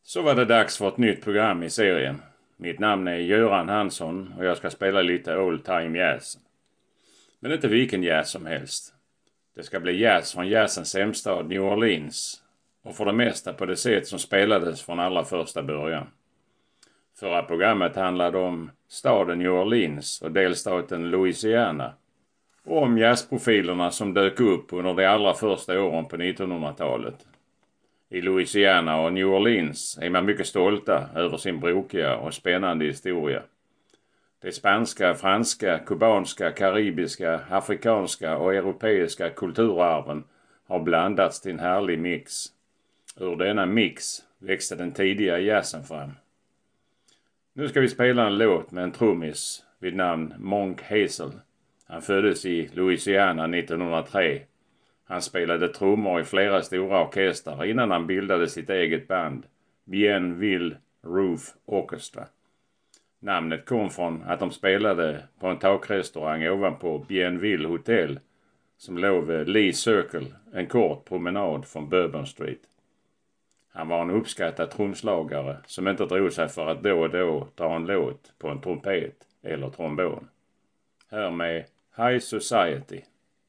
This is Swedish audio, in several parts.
Så var det dags för ett nytt program i serien. Mitt namn är Göran Hansson och jag ska spela lite old time jazz. Men inte vilken jazz som helst. Det ska bli jazz från jazzens hemstad New Orleans och för det mesta på det sätt som spelades från allra första början. Förra programmet handlade om staden New Orleans och delstaten Louisiana och om jazzprofilerna som dök upp under de allra första åren på 1900-talet. I Louisiana och New Orleans är man mycket stolta över sin brokiga och spännande historia. De spanska, franska, kubanska, karibiska, afrikanska och europeiska kulturarven har blandats till en härlig mix. Ur denna mix växte den tidiga jazzen fram. Nu ska vi spela en låt med en trummis vid namn Monk Hazel. Han föddes i Louisiana 1903. Han spelade trummor i flera stora orkestrar innan han bildade sitt eget band, Bienville Roof Orchestra. Namnet kom från att de spelade på en takrestaurang ovanpå Bienville Hotel som låg vid Lee Circle, en kort promenad från Bourbon Street. Han var en uppskattad trumslagare som inte drog sig för att då och då dra en låt på en trumpet eller trombon. Hör med High Society.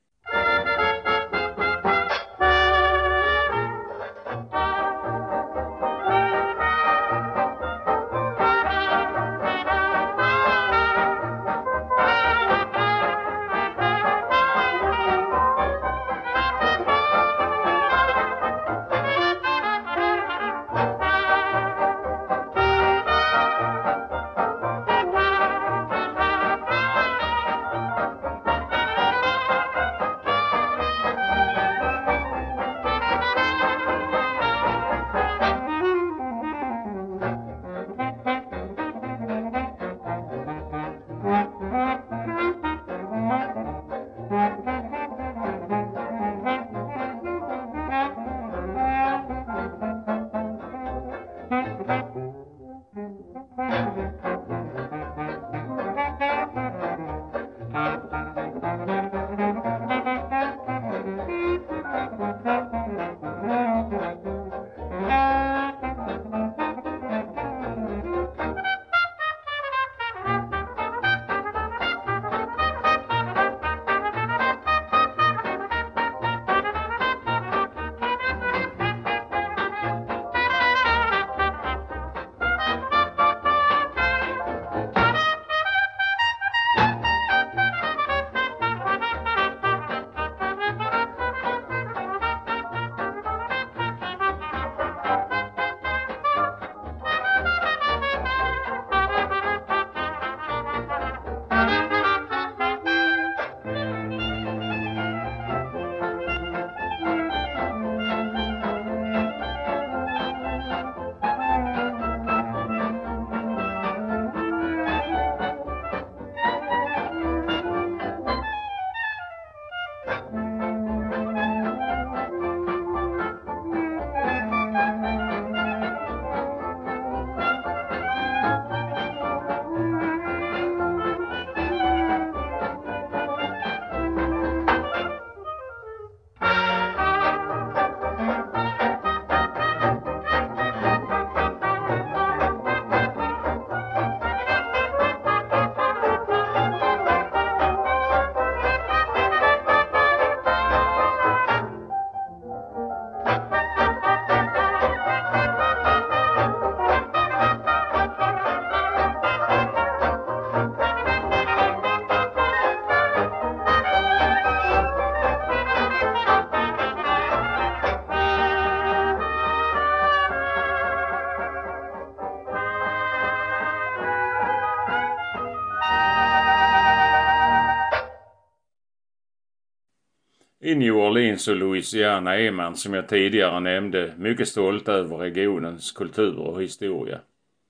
I New Orleans och Louisiana är man, som jag tidigare nämnde, mycket stolt över regionens kultur och historia.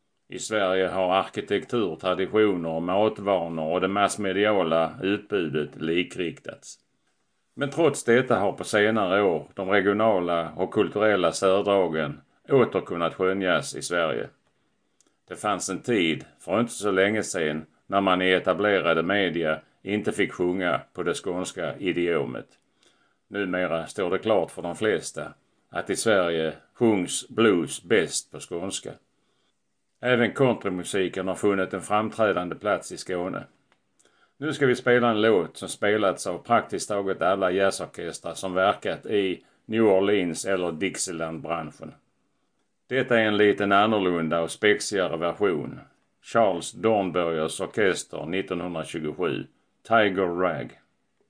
I Sverige har arkitektur, traditioner och matvanor och det massmediala utbudet likriktats. Men trots detta har på senare år de regionala och kulturella särdragen åter kunnat skönjas i Sverige. Det fanns en tid, för inte så länge sedan, när man i etablerade media inte fick sjunga på det skånska idiomet. Numera står det klart för de flesta att i Sverige sjungs blues bäst på skånska. Även countrymusiken har funnit en framträdande plats i Skåne. Nu ska vi spela en låt som spelats av praktiskt taget alla jazzorkestrar som verkat i New Orleans eller Dixieland-branschen. Detta är en liten annorlunda och spexigare version. Charles Dornbergers orkester 1927, Tiger Rag.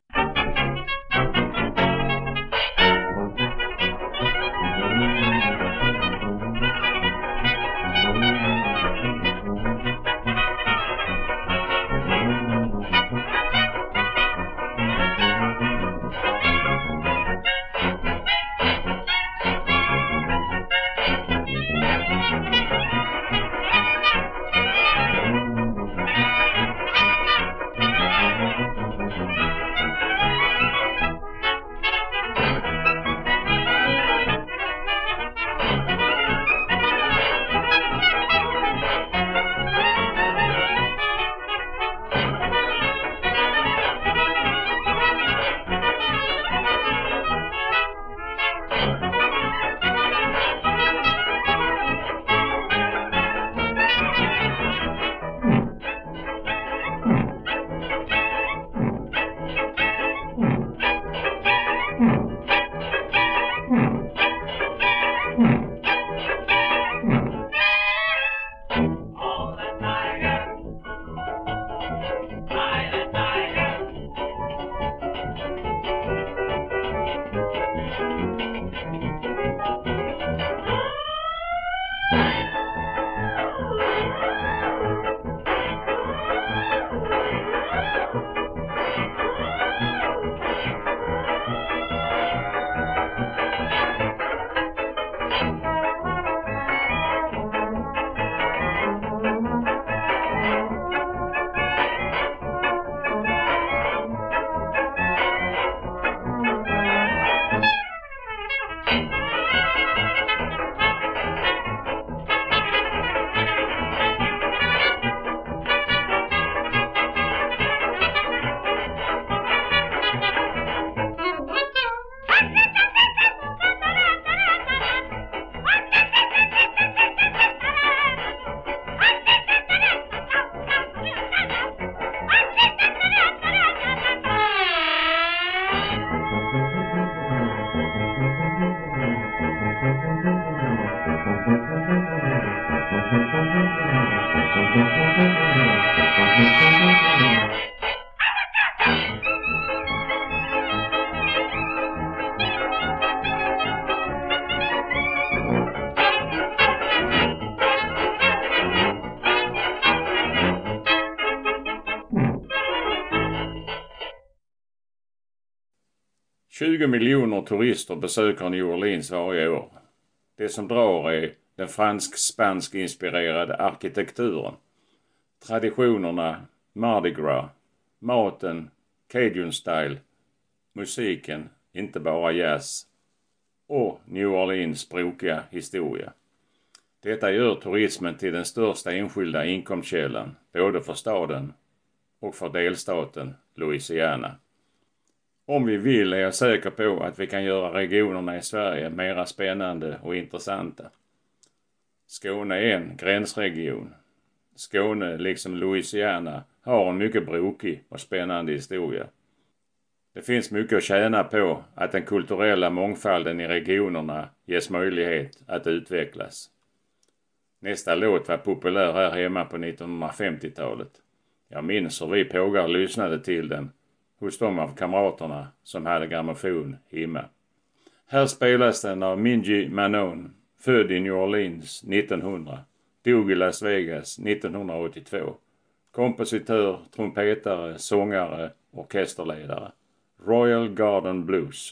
$20 miljoner turister besöker New Orleans varje år. Det som drar är den fransk-spansk inspirerade arkitekturen, traditionerna, Mardi Gras, maten, Cajun style, musiken, inte bara jazz, och New Orleans språkiga historia. Detta gör turismen till den största enskilda inkomstkällan, både för staden och för delstaten Louisiana. Om vi vill är jag säker på att vi kan göra regionerna i Sverige mera spännande och intressanta. Skåne är en gränsregion. Skåne, liksom Louisiana, har en mycket brokig och spännande historia. Det finns mycket att tjäna på att den kulturella mångfalden i regionerna ges möjlighet att utvecklas. Nästa låt var populär här hemma på 1950-talet. Jag minns hur vi pågar lyssnade till den hos de av kamraterna som hade grammofon hemma. Här spelas den av Mingy Manon, född i New Orleans 1900, dog i Las Vegas 1982. Kompositör, trumpetare, sångare, orkesterledare. Royal Garden Blues.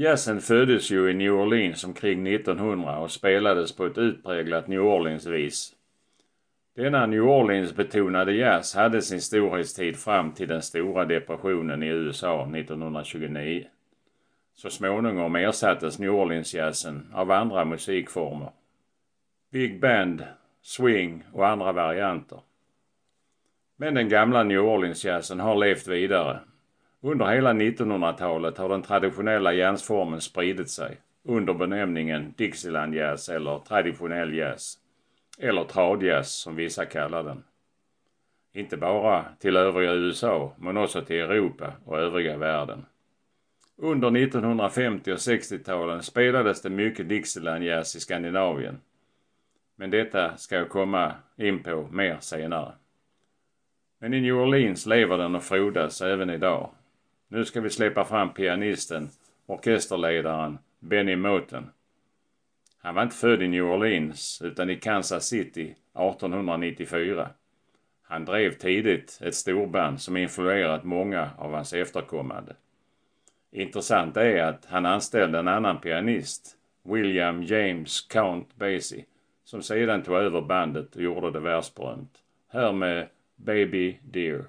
Jazzen föddes ju i New Orleans omkring 1900 och spelades på ett utpräglat New Orleans-vis. Denna New Orleans-betonade jazz hade sin storhetstid fram till den stora depressionen i USA 1929. Så småningom ersattes New Orleans-jazzen av andra musikformer. Big band, swing och andra varianter. Men den gamla New Orleans-jazzen har levt vidare. Under hela 1900-talet har den traditionella jazzformen spridit sig under benämningen Dixieland jazz eller traditionell jazz, eller tradjazz som vissa kallar den. Inte bara till övriga USA men också till Europa och övriga världen. Under 1950- och 60-talen spelades det mycket Dixieland jazz i Skandinavien. Men detta ska jag komma in på mer senare. Men i New Orleans lever den och frodas även idag. Nu ska vi släppa fram pianisten, orkesterledaren Benny Moten. Han var inte född i New Orleans utan i Kansas City 1894. Han drev tidigt ett storband som influerat många av hans efterkommande. Intressant är att han anställde en annan pianist, William James Count Basie, som sedan tog över bandet och gjorde det världsberömt. Här med Baby Dear.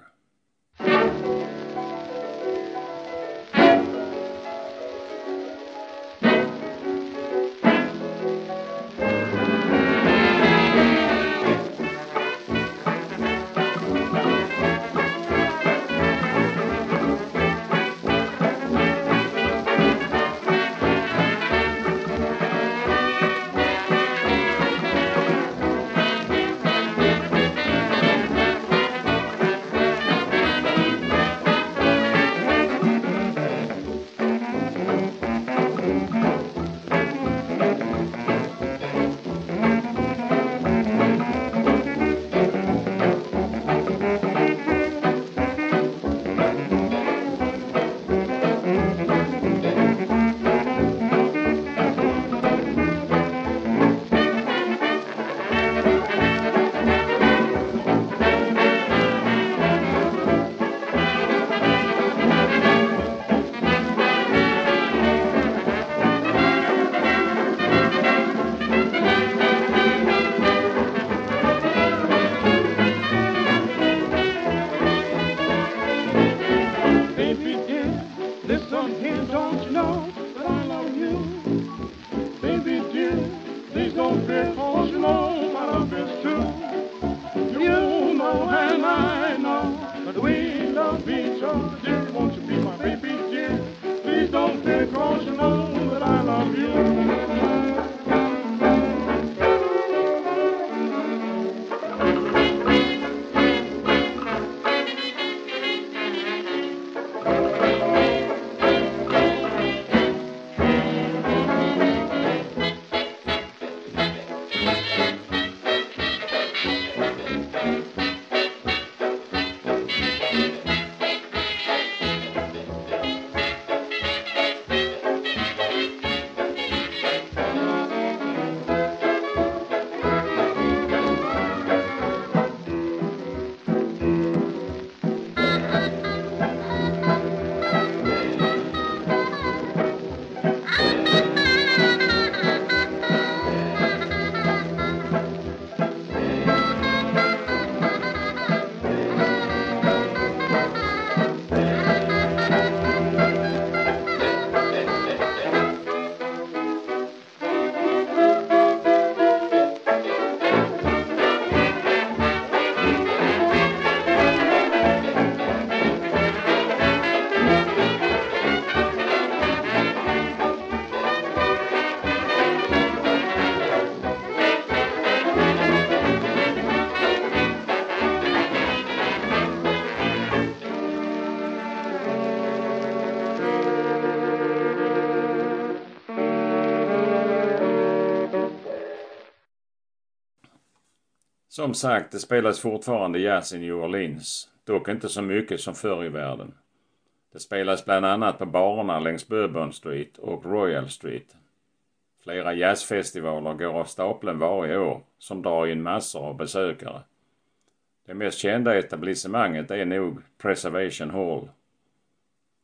Som sagt, det spelas fortfarande jazz i New Orleans, dock inte så mycket som förr i världen. Det spelas bland annat på barerna längs Bourbon Street och Royal Street. Flera jazzfestivaler går av stapeln varje år som drar in massor av besökare. Det mest kända etablissemanget är nog Preservation Hall.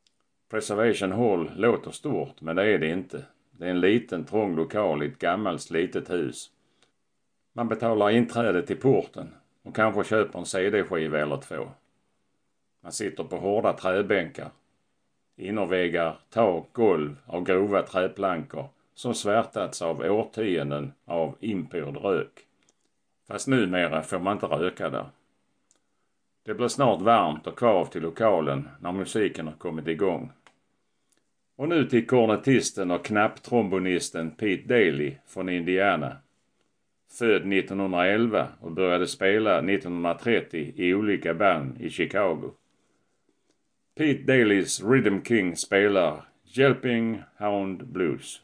Preservation Hall låter stort, men det är det inte. Det är en liten trång lokal i ett gammalt slitet hus. Man betalar inträde till porten och kanske köper en CD-skiva eller 2. Man sitter på hårda träbänkar. Innerväggar, tak, golv av grova träplankor som svärtats av årtionden av inpyrd rök. Fast numera får man inte röka där. Det blir snart varmt och kvavt i lokalen när musiken har kommit igång. Och nu till kornetisten och knapptrombonisten Pete Daly från Indiana. Född 1911 och började spela 1930 i olika band i Chicago. Pete Dalys Rhythm King spelar Yelping Hound Blues.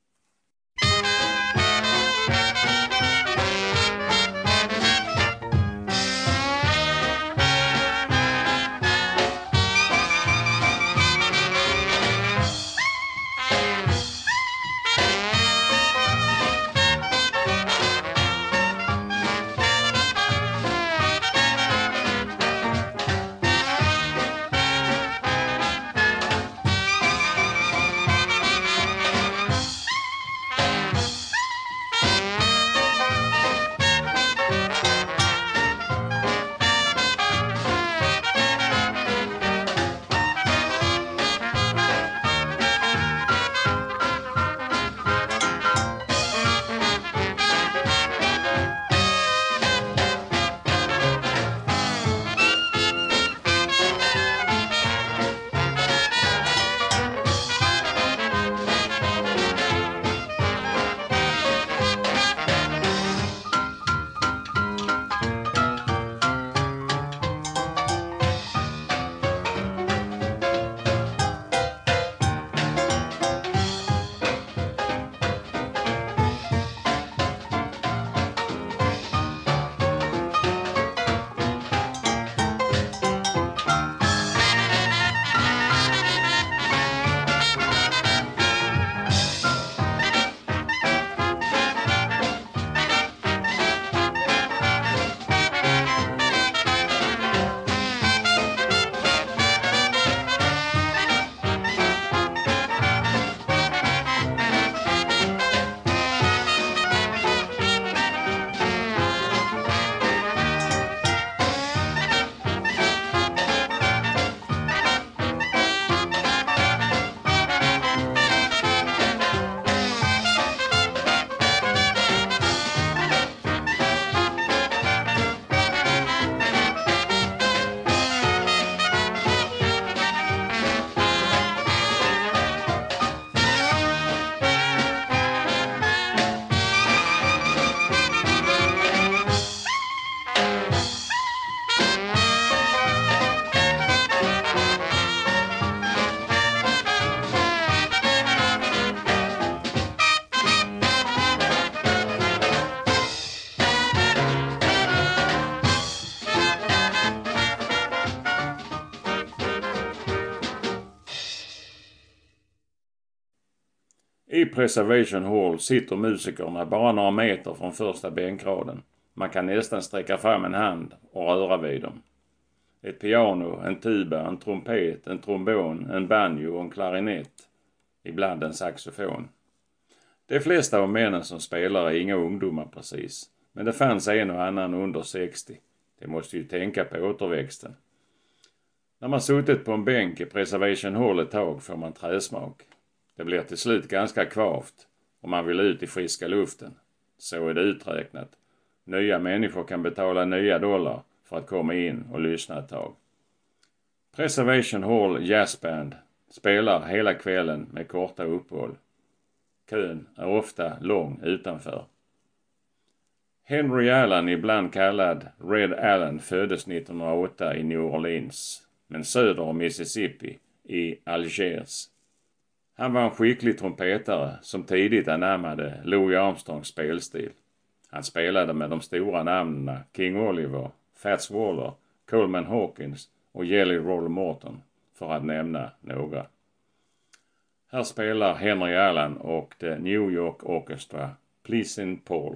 I Preservation Hall sitter musikerna bara några meter från första bänkraden. Man kan nästan sträcka fram en hand och röra vid dem. Ett piano, en tuba, en trumpet, en trombon, en banjo och en klarinett. Ibland en saxofon. De flesta av männen som spelar är inga ungdomar precis. Men det fanns en och annan under 60. Det måste ju tänka på återväxten. När man suttit på en bänk i Preservation Hall ett tag får man träsmak. Det blir till slut ganska kvavt och man vill ut i friska luften. Så är det uträknat. Nya människor kan betala nya dollar för att komma in och lyssna ett tag. Preservation Hall Jazzband spelar hela kvällen med korta uppehåll. Kön är ofta lång utanför. Henry Allen, ibland kallad Red Allen, föddes 1908 i New Orleans, men söder om Mississippi i Algiers. Han var en skicklig trumpetare som tidigt anammade Louis Armstrongs spelstil. Han spelade med de stora namnen King Oliver, Fats Waller, Coleman Hawkins och Jelly Roll Morton, för att nämna några. Här spelar Henry Allen och The New York Orchestra Pleasing Paul.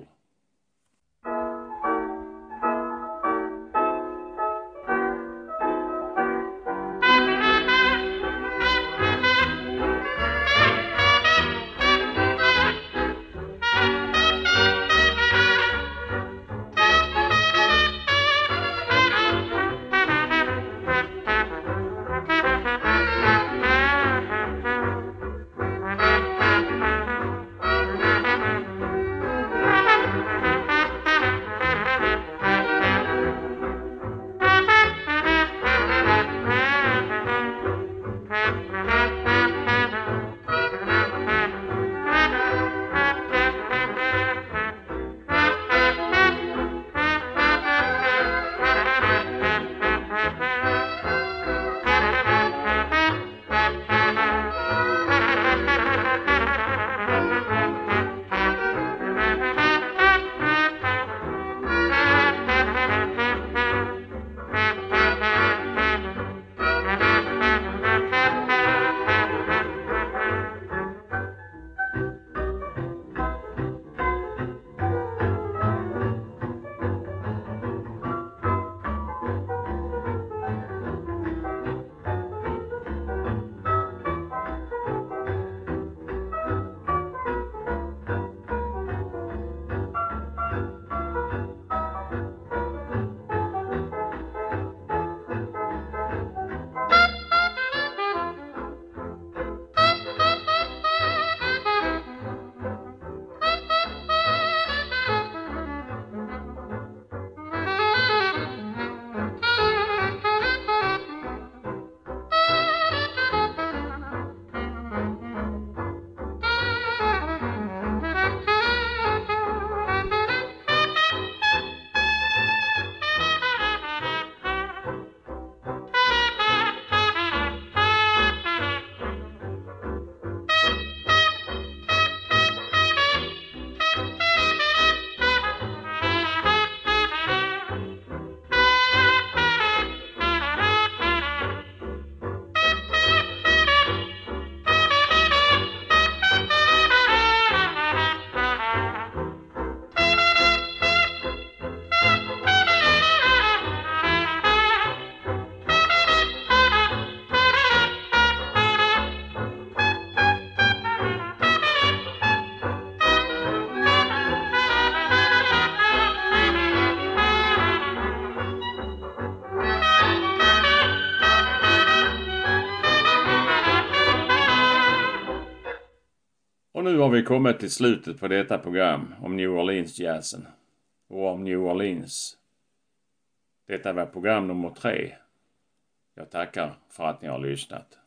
Och nu har vi kommit till slutet på detta program om New Orleans-jazzen och om New Orleans. Detta var program nummer 3. Jag tackar för att ni har lyssnat.